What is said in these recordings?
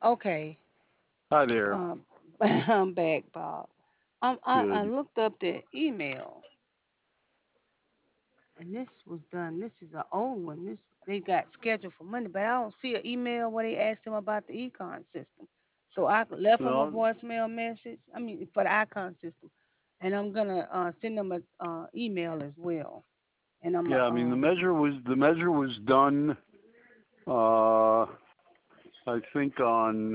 Okay. Hi there. Um, I'm back, Bob. I Good. looked up the email, and this was done. This is an old one. This they got scheduled for Monday, but I don't see an email where they asked him about the econ system. So I left him a Well, voicemail message. I mean, for the icon system, and I'm gonna send them a email as well. And I'm yeah, I mean the measure was done. I think on.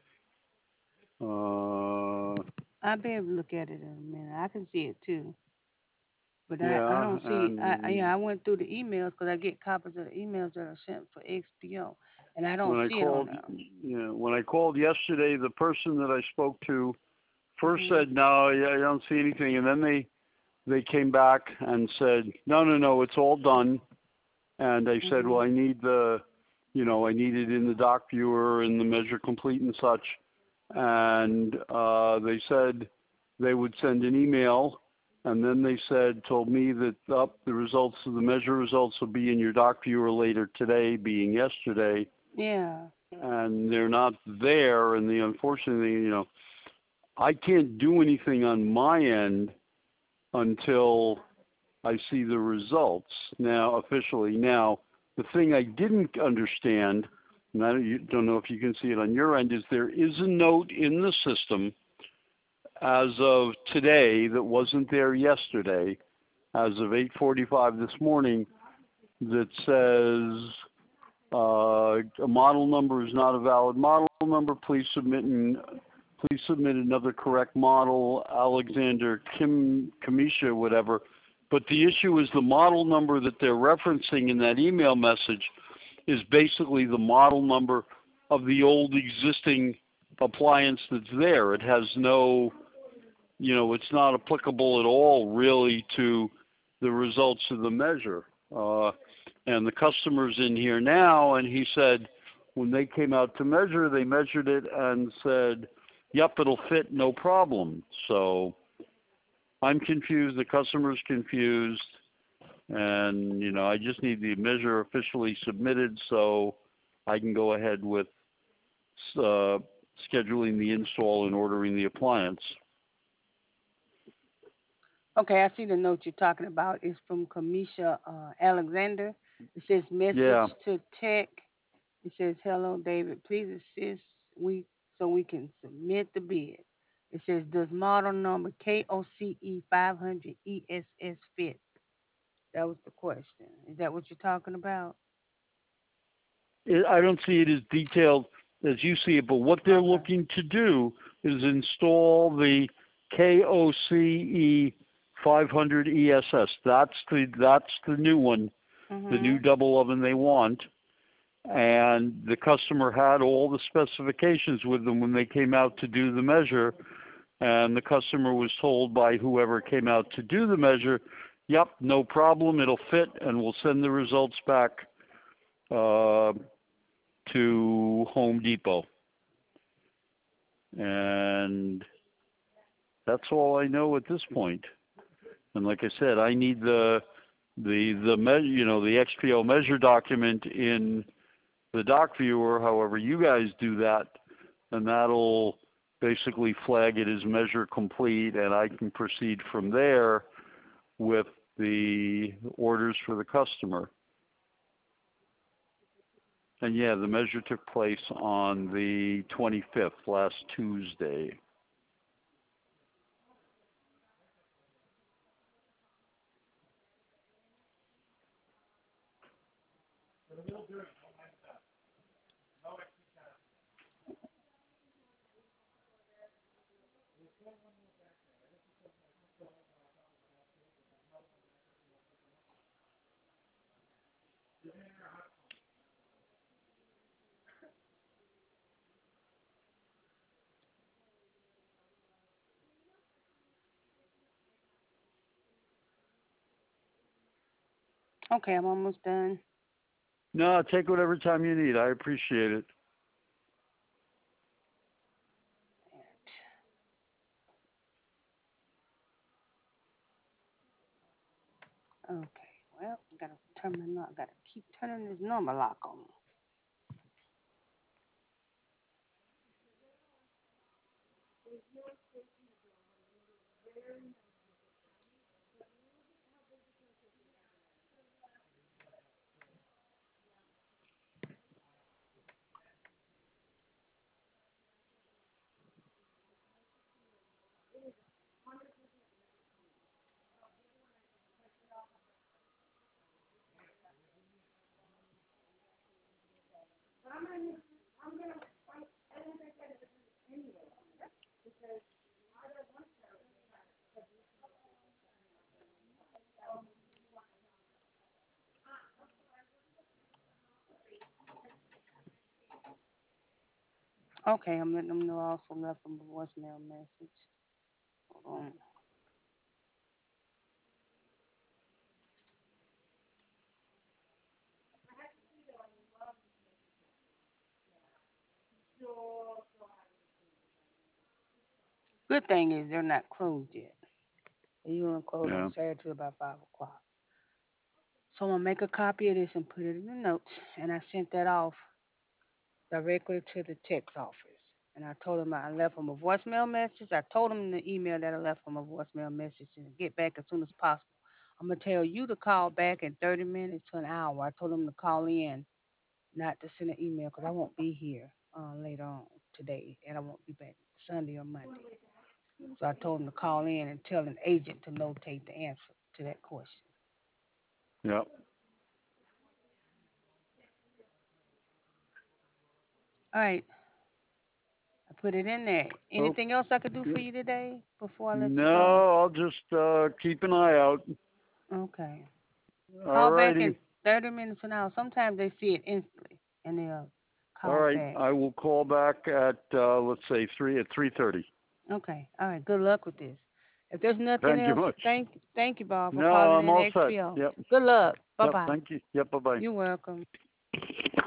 Uh, I'll be able to look at it in a minute. I can see it too. But I yeah, don't see and yeah, I went through the emails because I get copies of the emails that are sent for XPO, and I don't when I see it on called, there. when I called yesterday, the person that I spoke to first Mhm. said, "No, yeah, I don't see anything," and then they came back and said, "No, no, no, it's all done." And I said, "Well, Mhm. I need I need it in the doc viewer and the measure complete and such." And they said they would send an email, and then they told me that the results of the measure results will be in your doc viewer later today, being yesterday, Yeah. and they're not there. And unfortunately, I can't do anything on my end until I see the results now officially. Now, the thing I didn't understand, and don't know if you can see it on your end, is there is a note in the system as of today that wasn't there yesterday, as of 8:45 this morning, that says a model number is not a valid model number. Please submit another correct model, Alexander Kamisha, whatever. But the issue is the model number that they're referencing in that email message is basically the model number of the old existing appliance that's there. It has no, it's not applicable at all really to the results of the measure. And the customer's in here now, and he said when they came out to measure, they measured it and said, "Yep, it'll fit, no problem." So I'm confused. The customer's confused, and I just need the measure officially submitted so I can go ahead with uh, scheduling the install and ordering the appliance. Okay, I see the note you're talking about. It's from Kamisha Alexander. It says message Yeah, to tech. It says, "Hello, David. Please assist we so we can submit the bid." It says, "Does model number KOCE 500 ESS fit?" That was the question. Is that what you're talking about? I don't see it as detailed as you see it, but what they're Okay. looking to do is install the KOCE 500 ESS. That's the new one, the new Mhm. double oven they want. And the customer had all the specifications with them when they came out to do the measure. And the customer was told by whoever came out to do the measure, "Yep, no problem, it'll fit, and we'll send the results back uh, to Home Depot." And that's all I know at this point. And like I said, I need the XPO measure document in the doc viewer. However, you guys do that, and that'll basically flag it as measure complete, and I can proceed from there with the orders for the customer. And yeah, the measure took place on the 25th, last Tuesday. Okay, I'm almost done. No, take whatever time you need. I appreciate it. Okay. Well, gotta turn my knob. Gotta keep turning this number lock on. Okay, I'm letting them know I also left them a voicemail message. Hold on. Good thing is they're not closed yet. They usually close on Yeah. Saturday till about 5 o'clock. So I'm gonna make a copy of this and put it in the notes. And I sent that off directly to the text office. And I told them I left them a voicemail message. I told them in the email that I left them a voicemail message and get back as soon as possible. I'm gonna tell you to call back in 30 minutes to an hour. I told them to call in, not to send an email because I won't be here later on today, and I won't be back Sunday or Monday. So I told them to call in and tell an agent to notate the answer to that question. Yeah. All right, I put it in there. Oh, Anything else I could do for you today before I let you go? no, I'll just keep an eye out. Okay. All Call back in righty. 30 minutes an hour. Sometimes they see it instantly and they'll All call right. back. I will call back at let's say 3:30. Okay. All right. Good luck with this. If there's nothing Thank you else, much. thank you, Bob, for No, calling I'm in all set. XPO. Yep. Good luck. Bye Yep. bye. Thank you. Yep. Bye bye. You're welcome.